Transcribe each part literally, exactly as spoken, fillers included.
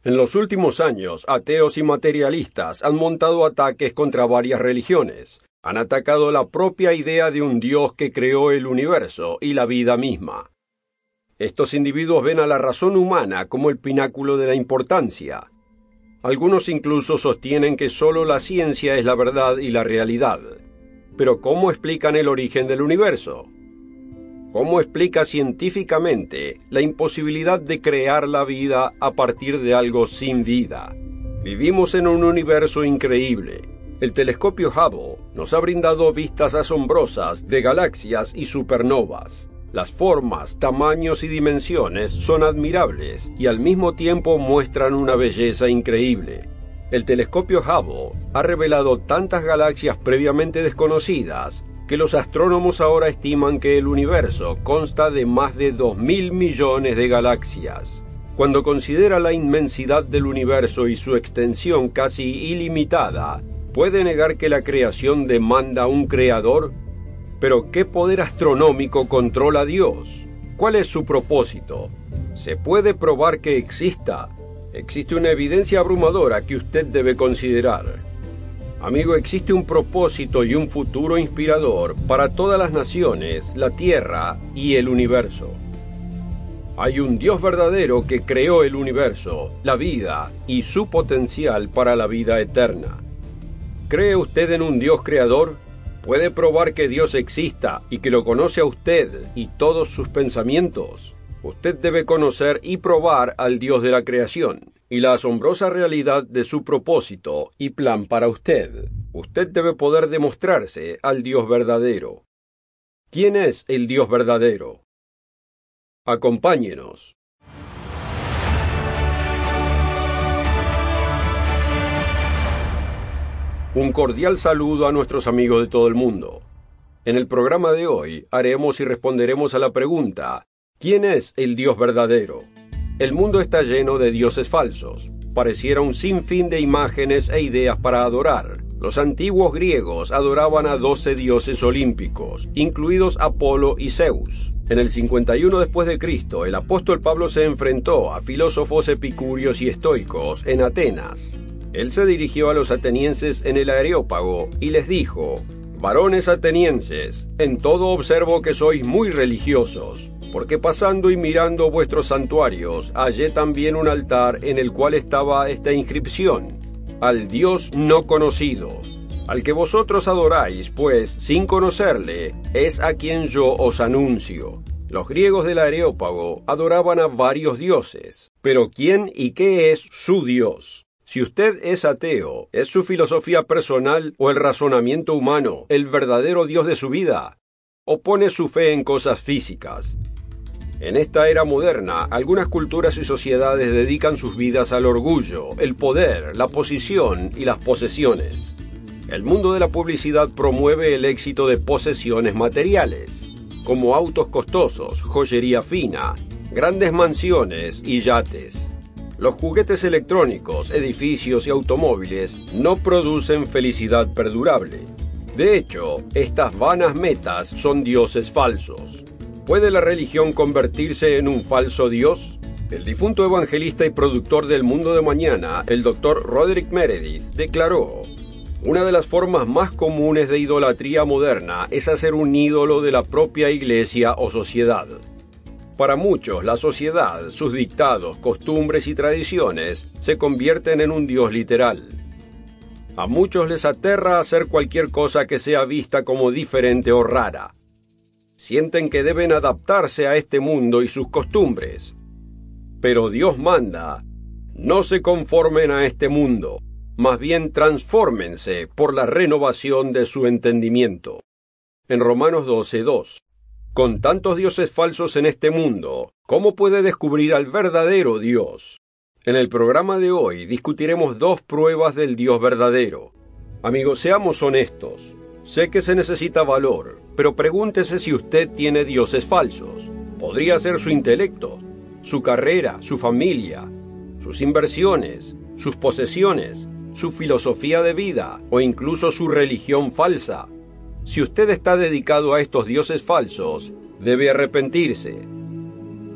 En los últimos años, ateos y materialistas han montado ataques contra varias religiones. Han atacado la propia idea de un Dios que creó el universo y la vida misma. Estos individuos ven a la razón humana como el pináculo de la importancia. Algunos incluso sostienen que solo la ciencia es la verdad y la realidad. Pero ¿cómo explican el origen del universo? ¿Cómo explica científicamente la imposibilidad de crear la vida a partir de algo sin vida? Vivimos en un universo increíble. El telescopio Hubble nos ha brindado vistas asombrosas de galaxias y supernovas. Las formas, tamaños y dimensiones son admirables y al mismo tiempo muestran una belleza increíble. El telescopio Hubble ha revelado tantas galaxias previamente desconocidas que los astrónomos ahora estiman que el universo consta de más de dos mil millones de galaxias. Cuando considera la inmensidad del universo y su extensión casi ilimitada, ¿puede negar que la creación demanda un creador? Pero ¿qué poder astronómico controla a Dios? ¿Cuál es su propósito? ¿Se puede probar que exista? Existe una evidencia abrumadora que usted debe considerar. Amigo, existe un propósito y un futuro inspirador para todas las naciones, la Tierra y el universo. Hay un Dios verdadero que creó el universo, la vida y su potencial para la vida eterna. ¿Cree usted en un Dios creador? ¿Puede probar que Dios exista y que lo conoce a usted y todos sus pensamientos? Usted debe conocer y probar al Dios de la creación y la asombrosa realidad de su propósito y plan para usted. Usted debe poder demostrarse al Dios verdadero. ¿Quién es el Dios verdadero? Acompáñenos. Un cordial saludo a nuestros amigos de todo el mundo. En el programa de hoy haremos y responderemos a la pregunta: ¿quién es el Dios verdadero? El mundo está lleno de dioses falsos. Pareciera un sinfín de imágenes e ideas para adorar. Los antiguos griegos adoraban a doce dioses olímpicos, incluidos Apolo y Zeus. En el cincuenta y uno después de Cristo, el apóstol Pablo se enfrentó a filósofos epicúreos y estoicos en Atenas. Él se dirigió a los atenienses en el Areópago y les dijo: «Varones atenienses, en todo observo que sois muy religiosos, porque pasando y mirando vuestros santuarios, hallé también un altar en el cual estaba esta inscripción: al Dios no conocido. Al que vosotros adoráis, pues, sin conocerle, es a quien yo os anuncio». Los griegos del Areópago adoraban a varios dioses, pero ¿quién y qué es su Dios? Si usted es ateo, ¿es su filosofía personal o el razonamiento humano el verdadero Dios de su vida? ¿O pone su fe en cosas físicas? En esta era moderna, algunas culturas y sociedades dedican sus vidas al orgullo, el poder, la posición y las posesiones. El mundo de la publicidad promueve el éxito de posesiones materiales, como autos costosos, joyería fina, grandes mansiones y yates. Los juguetes electrónicos, edificios y automóviles no producen felicidad perdurable. De hecho, estas vanas metas son dioses falsos. ¿Puede la religión convertirse en un falso dios? El difunto evangelista y productor del Mundo de Mañana, el doctor Roderick Meredith, declaró: «Una de las formas más comunes de idolatría moderna es hacer un ídolo de la propia iglesia o sociedad». Para muchos, la sociedad, sus dictados, costumbres y tradiciones se convierten en un dios literal. A muchos les aterra hacer cualquier cosa que sea vista como diferente o rara. Sienten que deben adaptarse a este mundo y sus costumbres. Pero Dios manda: no se conformen a este mundo, más bien transfórmense por la renovación de su entendimiento. En Romanos doce dos. Con tantos dioses falsos en este mundo, ¿cómo puede descubrir al verdadero Dios? En el programa de hoy discutiremos dos pruebas del Dios verdadero. Amigos, seamos honestos. Sé que se necesita valor, pero pregúntese si usted tiene dioses falsos. Podría ser su intelecto, su carrera, su familia, sus inversiones, sus posesiones, su filosofía de vida o incluso su religión falsa. Si usted está dedicado a estos dioses falsos, debe arrepentirse.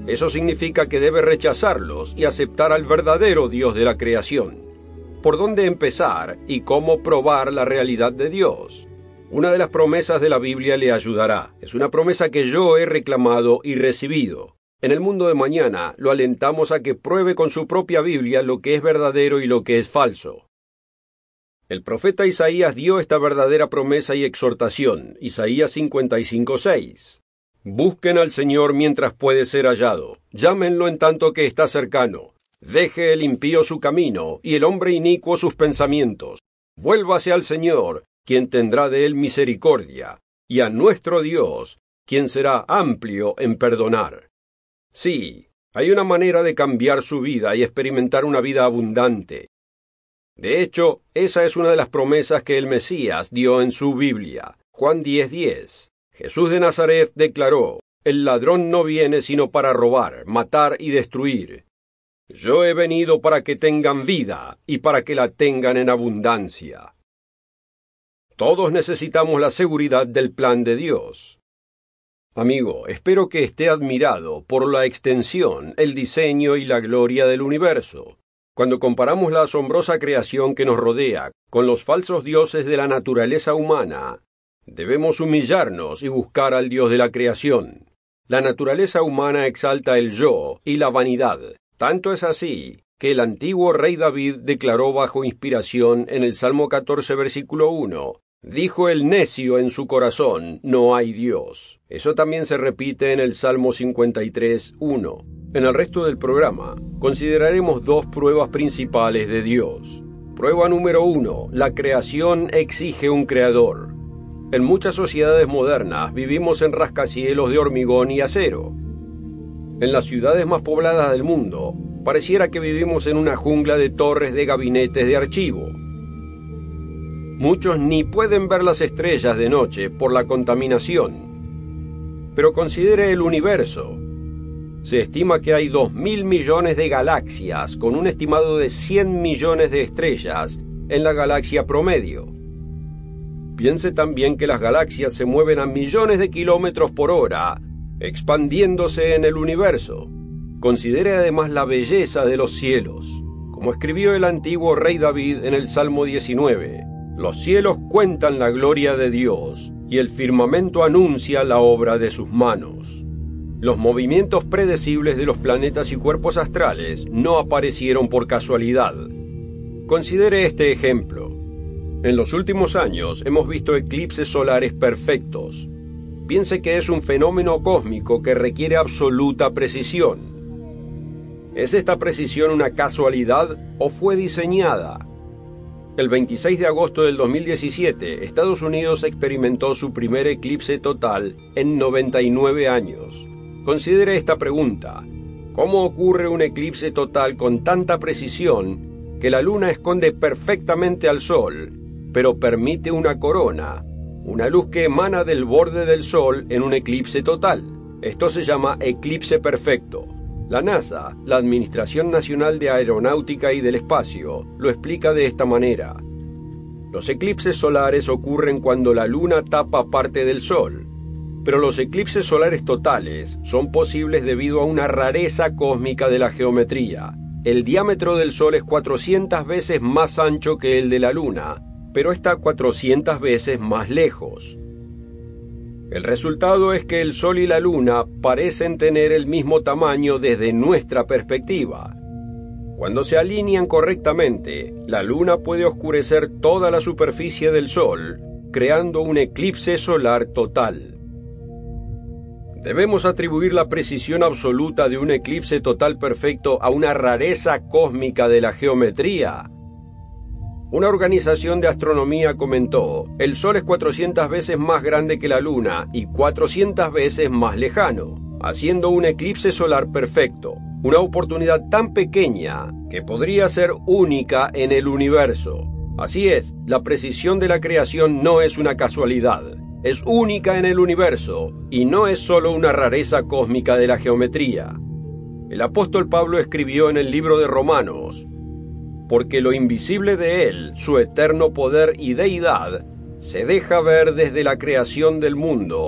Eso significa que debe rechazarlos y aceptar al verdadero Dios de la creación. ¿Por dónde empezar y cómo probar la realidad de Dios? Una de las promesas de la Biblia le ayudará. Es una promesa que yo he reclamado y recibido. En el mundo de mañana lo alentamos a que pruebe con su propia Biblia lo que es verdadero y lo que es falso. El profeta Isaías dio esta verdadera promesa y exhortación. Isaías cincuenta y cinco seis. Busquen al Señor mientras puede ser hallado. Llámenlo en tanto que está cercano. Deje el impío su camino y el hombre inicuo sus pensamientos. Vuélvase al Señor, quien tendrá de él misericordia, y a nuestro Dios, quien será amplio en perdonar. Sí, hay una manera de cambiar su vida y experimentar una vida abundante. De hecho, esa es una de las promesas que el Mesías dio en su Biblia. Juan diez diez. Jesús de Nazaret declaró: el ladrón no viene sino para robar, matar y destruir. Yo he venido para que tengan vida y para que la tengan en abundancia. Todos necesitamos la seguridad del plan de Dios. Amigo, espero que esté admirado por la extensión, el diseño y la gloria del universo. Cuando comparamos la asombrosa creación que nos rodea con los falsos dioses de la naturaleza humana, debemos humillarnos y buscar al Dios de la creación. La naturaleza humana exalta el yo y la vanidad. Tanto es así que el antiguo rey David declaró bajo inspiración en el Salmo catorce, versículo uno, dijo el necio en su corazón, no hay Dios. Eso también se repite en el Salmo cincuenta y tres, uno. En el resto del programa, consideraremos dos pruebas principales de Dios. Prueba número uno, la creación exige un creador. En muchas sociedades modernas vivimos en rascacielos de hormigón y acero. En las ciudades más pobladas del mundo, pareciera que vivimos en una jungla de torres de gabinetes de archivo. Muchos ni pueden ver las estrellas de noche por la contaminación. Pero considere el universo. Se estima que hay dos mil millones de galaxias, con un estimado de cien millones de estrellas en la galaxia promedio. Piense también que las galaxias se mueven a millones de kilómetros por hora, expandiéndose en el universo. Considere además la belleza de los cielos. Como escribió el antiguo rey David en el Salmo diecinueve, los cielos cuentan la gloria de Dios, y el firmamento anuncia la obra de sus manos. Los movimientos predecibles de los planetas y cuerpos astrales no aparecieron por casualidad. Considere este ejemplo. En los últimos años hemos visto eclipses solares perfectos. Piense que es un fenómeno cósmico que requiere absoluta precisión. ¿Es esta precisión una casualidad o fue diseñada? El veintiséis de agosto del dos mil diecisiete, Estados Unidos experimentó su primer eclipse total en noventa y nueve años. Considere esta pregunta: ¿cómo ocurre un eclipse total con tanta precisión que la luna esconde perfectamente al sol, pero permite una corona, una luz que emana del borde del sol en un eclipse total? Esto se llama eclipse perfecto. La NASA, la Administración Nacional de Aeronáutica y del Espacio, lo explica de esta manera. Los eclipses solares ocurren cuando la luna tapa parte del sol, pero los eclipses solares totales son posibles debido a una rareza cósmica de la geometría. El diámetro del sol es cuatrocientas veces más ancho que el de la luna, pero está cuatrocientas veces más lejos. El resultado es que el Sol y la Luna parecen tener el mismo tamaño desde nuestra perspectiva. Cuando se alinean correctamente, la Luna puede oscurecer toda la superficie del Sol, creando un eclipse solar total. ¿Debemos atribuir la precisión absoluta de un eclipse total perfecto a una rareza cósmica de la geometría? Una organización de astronomía comentó: el Sol es cuatrocientas veces más grande que la Luna y cuatrocientas veces más lejano, haciendo un eclipse solar perfecto, una oportunidad tan pequeña que podría ser única en el universo. Así es, la precisión de la creación no es una casualidad, es única en el universo y no es solo una rareza cósmica de la geometría. El apóstol Pablo escribió en el libro de Romanos: porque lo invisible de él, su eterno poder y deidad, se deja ver desde la creación del mundo,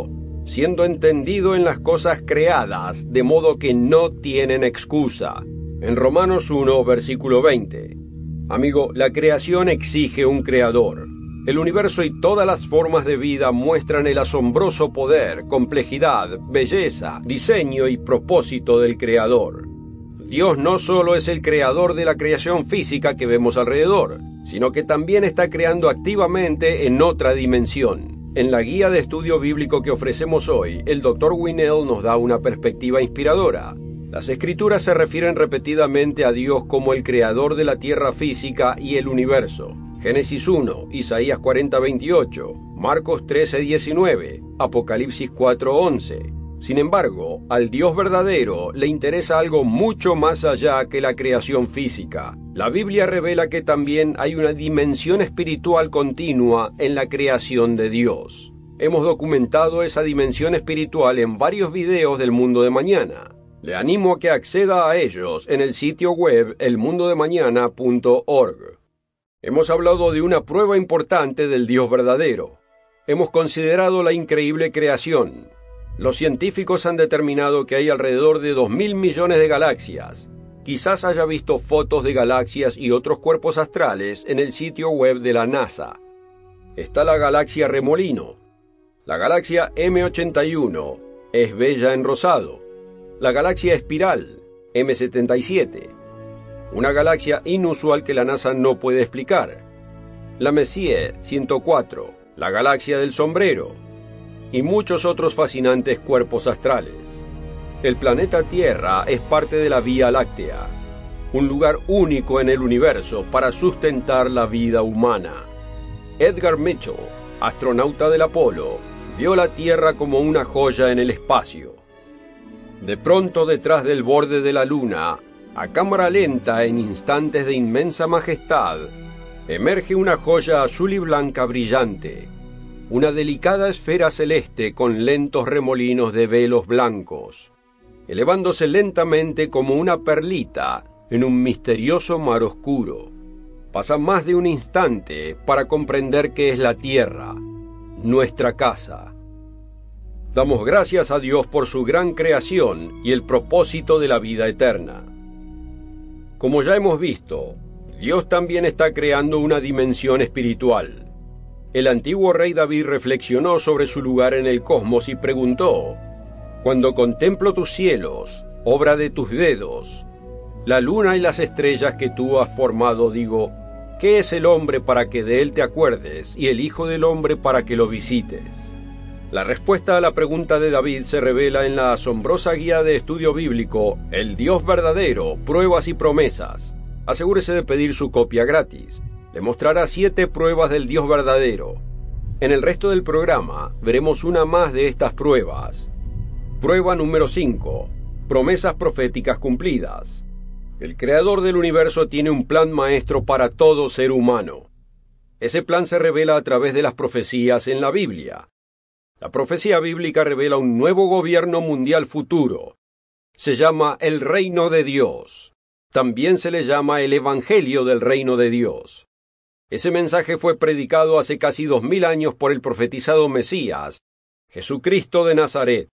siendo entendido en las cosas creadas, de modo que no tienen excusa. En Romanos uno, versículo veinte. Amigo, la creación exige un creador. El universo y todas las formas de vida muestran el asombroso poder, complejidad, belleza, diseño y propósito del creador. Dios no solo es el creador de la creación física que vemos alrededor, sino que también está creando activamente en otra dimensión. En la guía de estudio bíblico que ofrecemos hoy, el doctor Winnell nos da una perspectiva inspiradora. Las Escrituras se refieren repetidamente a Dios como el creador de la tierra física y el universo. Génesis uno, Isaías cuarenta, veintiocho, Marcos trece, diecinueve, Apocalipsis cuatro, once. Sin embargo, al Dios verdadero le interesa algo mucho más allá que la creación física. La Biblia revela que también hay una dimensión espiritual continua en la creación de Dios. Hemos documentado esa dimensión espiritual en varios videos del Mundo de Mañana. Le animo a que acceda a ellos en el sitio web el mundo de mañana punto org. Hemos hablado de una prueba importante del Dios verdadero. Hemos considerado la increíble creación. Los científicos han determinado que hay alrededor de dos mil millones de galaxias. Quizás haya visto fotos de galaxias y otros cuerpos astrales en el sitio web de la NASA. Está la galaxia Remolino. La galaxia M ochenta y uno es bella en rosado. La galaxia Espiral, M setenta y siete. Una galaxia inusual que la NASA no puede explicar. La Messier ciento cuatro, la galaxia del sombrero, y muchos otros fascinantes cuerpos astrales. El planeta Tierra es parte de la Vía Láctea, un lugar único en el universo para sustentar la vida humana. Edgar Mitchell, astronauta del Apolo, vio la Tierra como una joya en el espacio. De pronto, detrás del borde de la Luna, a cámara lenta en instantes de inmensa majestad, emerge una joya azul y blanca brillante, una delicada esfera celeste con lentos remolinos de velos blancos, elevándose lentamente como una perlita en un misterioso mar oscuro. Pasa más de un instante para comprender qué es la Tierra, nuestra casa. Damos gracias a Dios por su gran creación y el propósito de la vida eterna. Como ya hemos visto, Dios también está creando una dimensión espiritual. El antiguo rey David reflexionó sobre su lugar en el cosmos y preguntó: «Cuando contemplo tus cielos, obra de tus dedos, la luna y las estrellas que tú has formado, digo, ¿qué es el hombre para que de él te acuerdes y el hijo del hombre para que lo visites?». La respuesta a la pregunta de David se revela en la asombrosa guía de estudio bíblico El Dios verdadero, pruebas y promesas. Asegúrese de pedir su copia gratis. Le mostrará siete pruebas del Dios verdadero. En el resto del programa veremos una más de estas pruebas. Prueba número cinco. Promesas proféticas cumplidas. El creador del universo tiene un plan maestro para todo ser humano. Ese plan se revela a través de las profecías en la Biblia. La profecía bíblica revela un nuevo gobierno mundial futuro. Se llama el Reino de Dios. También se le llama el Evangelio del Reino de Dios. Ese mensaje fue predicado hace casi dos mil años por el profetizado Mesías, Jesucristo de Nazaret.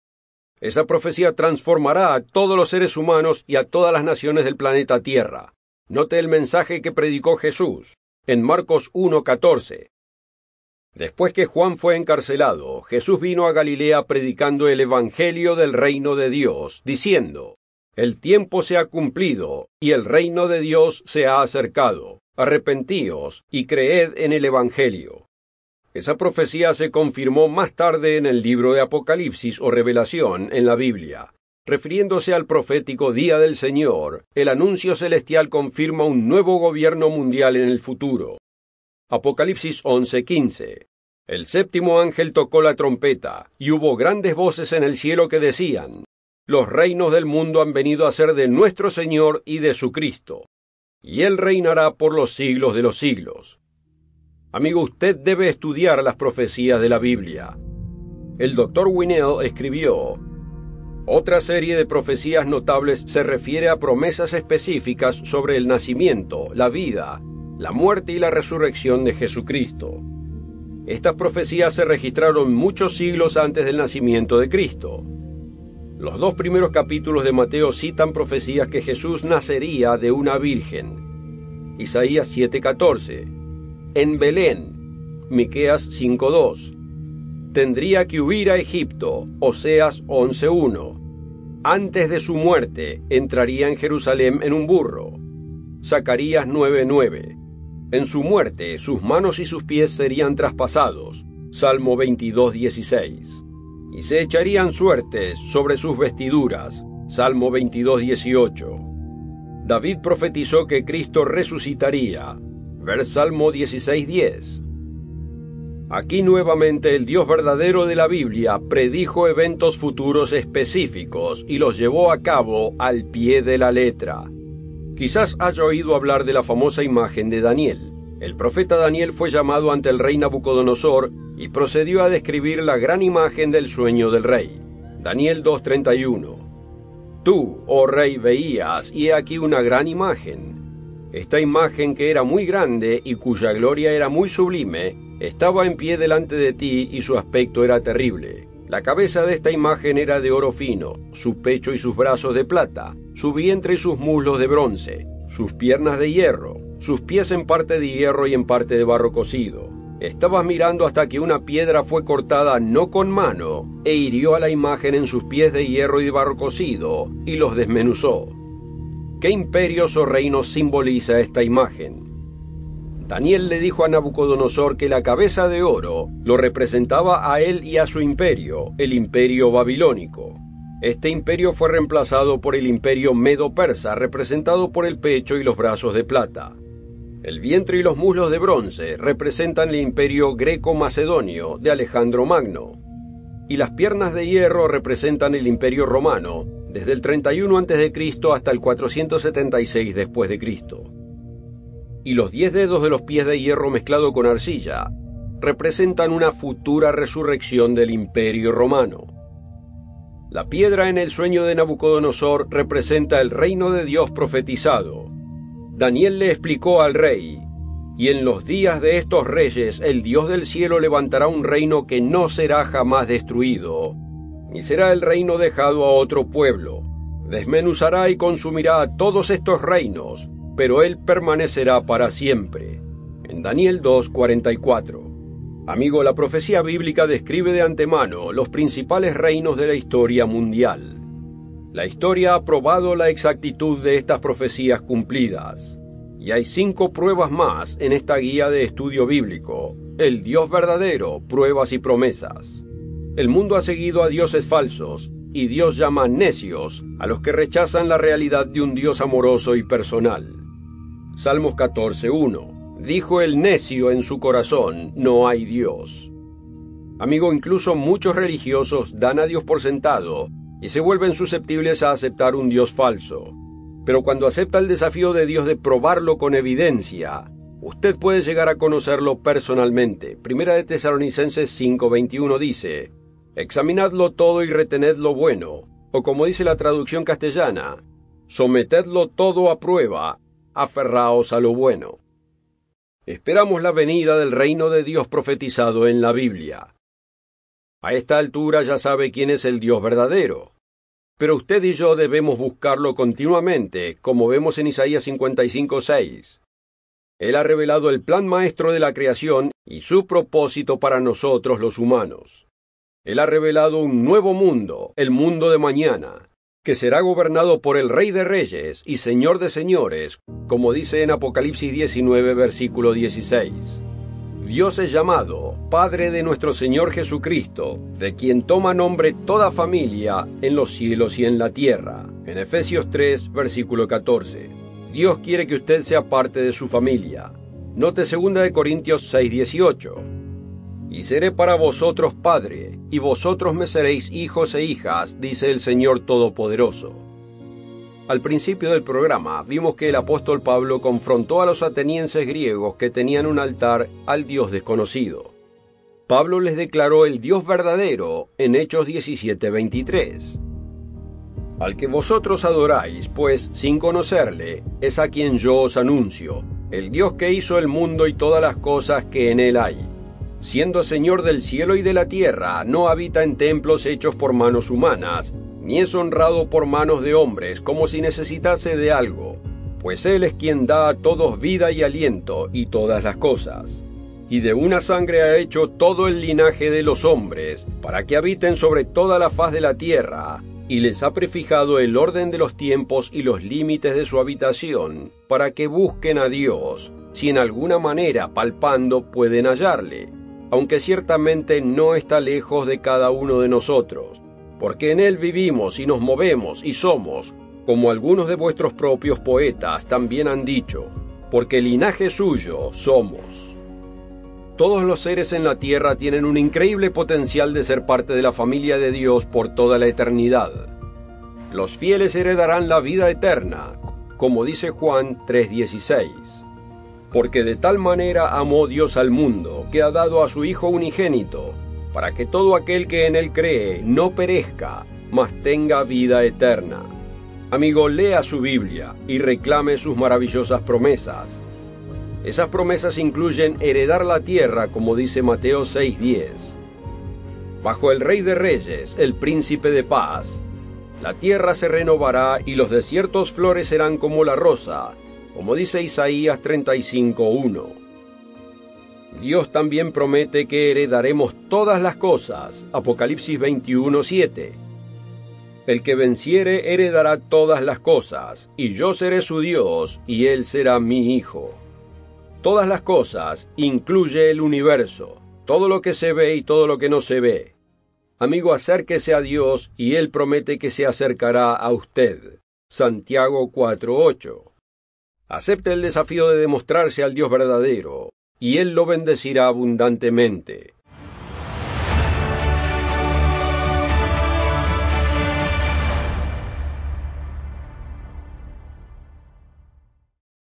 Esa profecía transformará a todos los seres humanos y a todas las naciones del planeta Tierra. Note el mensaje que predicó Jesús en Marcos uno, catorce. Después que Juan fue encarcelado, Jesús vino a Galilea predicando el Evangelio del Reino de Dios, diciendo: «El tiempo se ha cumplido, y el reino de Dios se ha acercado. Arrepentíos y creed en el Evangelio». Esa profecía se confirmó más tarde en el libro de Apocalipsis o Revelación en la Biblia. Refiriéndose al profético Día del Señor, el anuncio celestial confirma un nuevo gobierno mundial en el futuro. Apocalipsis once, quince. El séptimo ángel tocó la trompeta, y hubo grandes voces en el cielo que decían: «Los reinos del mundo han venido a ser de nuestro Señor y de su Cristo, y Él reinará por los siglos de los siglos». Amigo, usted debe estudiar las profecías de la Biblia. El doctor Winnell escribió: «Otra serie de profecías notables se refiere a promesas específicas sobre el nacimiento, la vida, la muerte y la resurrección de Jesucristo. Estas profecías se registraron muchos siglos antes del nacimiento de Cristo. Los dos primeros capítulos de Mateo citan profecías que Jesús nacería de una virgen. Isaías siete catorce. En Belén, Miqueas cinco dos. Tendría que huir a Egipto, Oseas once uno. Antes de su muerte, entraría en Jerusalén en un burro. Zacarías nueve nueve. En su muerte, sus manos y sus pies serían traspasados. Salmo veintidós dieciséis. Y se echarían suertes sobre sus vestiduras. Salmo veintidós dieciocho. David profetizó que Cristo resucitaría. Ver Salmo dieciséis diez. Aquí nuevamente el Dios verdadero de la Biblia predijo eventos futuros específicos y los llevó a cabo al pie de la letra. Quizás haya oído hablar de la famosa imagen de Daniel. El profeta Daniel fue llamado ante el rey Nabucodonosor y procedió a describir la gran imagen del sueño del rey. Daniel dos treinta y uno. Tú, oh rey, veías, y he aquí una gran imagen. Esta imagen, que era muy grande y cuya gloria era muy sublime, estaba en pie delante de ti y su aspecto era terrible. La cabeza de esta imagen era de oro fino, su pecho y sus brazos de plata, su vientre y sus muslos de bronce, sus piernas de hierro, sus pies en parte de hierro y en parte de barro cocido. Estabas mirando hasta que una piedra fue cortada no con mano, e hirió a la imagen en sus pies de hierro y de barro cocido, y los desmenuzó. ¿Qué imperios o reinos simboliza esta imagen? Daniel le dijo a Nabucodonosor que la cabeza de oro lo representaba a él y a su imperio, el imperio babilónico. Este imperio fue reemplazado por el imperio medo-persa, representado por el pecho y los brazos de plata. El vientre y los muslos de bronce representan el imperio greco-macedonio de Alejandro Magno, y las piernas de hierro representan el imperio romano, desde el treinta y uno antes de Cristo hasta el cuatrocientos setenta y seis después de Cristo. Y los diez dedos de los pies de hierro mezclado con arcilla representan una futura resurrección del imperio romano. La piedra en el sueño de Nabucodonosor representa el reino de Dios profetizado. Daniel le explicó al rey: y en los días de estos reyes el Dios del cielo levantará un reino que no será jamás destruido, ni será el reino dejado a otro pueblo. Desmenuzará y consumirá a todos estos reinos, pero él permanecerá para siempre. En Daniel dos cuarenta y cuatro. Amigo, la profecía bíblica describe de antemano los principales reinos de la historia mundial. La historia ha probado la exactitud de estas profecías cumplidas. Y hay cinco pruebas más en esta guía de estudio bíblico: el Dios verdadero, pruebas y promesas. El mundo ha seguido a dioses falsos, y Dios llama necios a los que rechazan la realidad de un Dios amoroso y personal. Salmos catorce uno. Dijo el necio en su corazón: no hay Dios. Amigo, incluso muchos religiosos dan a Dios por sentado y se vuelven susceptibles a aceptar un Dios falso. Pero cuando acepta el desafío de Dios de probarlo con evidencia, usted puede llegar a conocerlo personalmente. Primera de Tesalonicenses cinco veintiuno dice: examinadlo todo y retened lo bueno, o como dice la traducción castellana, sometedlo todo a prueba, aferraos a lo bueno. Esperamos la venida del reino de Dios profetizado en la Biblia. A esta altura ya sabe quién es el Dios verdadero. Pero usted y yo debemos buscarlo continuamente, como vemos en Isaías cincuenta y cinco seis. Él ha revelado el plan maestro de la creación y su propósito para nosotros los humanos. Él ha revelado un nuevo mundo, el mundo de mañana, que será gobernado por el Rey de Reyes y Señor de Señores, como dice en Apocalipsis diecinueve, versículo dieciséis. Dios es llamado Padre de nuestro Señor Jesucristo, de quien toma nombre toda familia en los cielos y en la tierra. En Efesios tres, versículo catorce. Dios quiere que usted sea parte de su familia. Note segunda de Corintios seis dieciocho. Y seré para vosotros padre, y vosotros me seréis hijos e hijas, dice el Señor Todopoderoso. Al principio del programa vimos que el apóstol Pablo confrontó a los atenienses griegos que tenían un altar al Dios desconocido. Pablo les declaró el Dios verdadero en Hechos diecisiete veintitrés. Al que vosotros adoráis, pues, sin conocerle, es a quien yo os anuncio, el Dios que hizo el mundo y todas las cosas que en él hay. siendo Señor del cielo y de la tierra, no habita en templos hechos por manos humanas, ni es honrado por manos de hombres como si necesitase de algo, pues Él es quien da a todos vida y aliento y todas las cosas. Y de una sangre ha hecho todo el linaje de los hombres, para que habiten sobre toda la faz de la tierra, y les ha prefijado el orden de los tiempos y los límites de su habitación, para que busquen a Dios, si en alguna manera palpando pueden hallarle, aunque ciertamente no está lejos de cada uno de nosotros, porque en Él vivimos y nos movemos y somos, como algunos de vuestros propios poetas también han dicho, porque linaje suyo somos. Todos los seres en la tierra tienen un increíble potencial de ser parte de la familia de Dios por toda la eternidad. Los fieles heredarán la vida eterna, como dice Juan tres dieciséis. Porque de tal manera amó Dios al mundo, que ha dado a su Hijo unigénito, para que todo aquel que en Él cree no perezca, mas tenga vida eterna. Amigo, lea su Biblia y reclame sus maravillosas promesas. Esas promesas incluyen heredar la tierra, como dice Mateo seis diez. Bajo el Rey de Reyes, el Príncipe de Paz, la tierra se renovará y los desiertos florecerán como la rosa, como dice Isaías treinta y cinco uno. Dios también promete que heredaremos todas las cosas, Apocalipsis veintiuno siete. El que venciere heredará todas las cosas, y yo seré su Dios, y él será mi hijo. Todas las cosas incluye el universo, todo lo que se ve y todo lo que no se ve. Amigo, acérquese a Dios y Él promete que se acercará a usted. Santiago cuatro ocho. Acepte el desafío de demostrarse al Dios verdadero, y Él lo bendecirá abundantemente.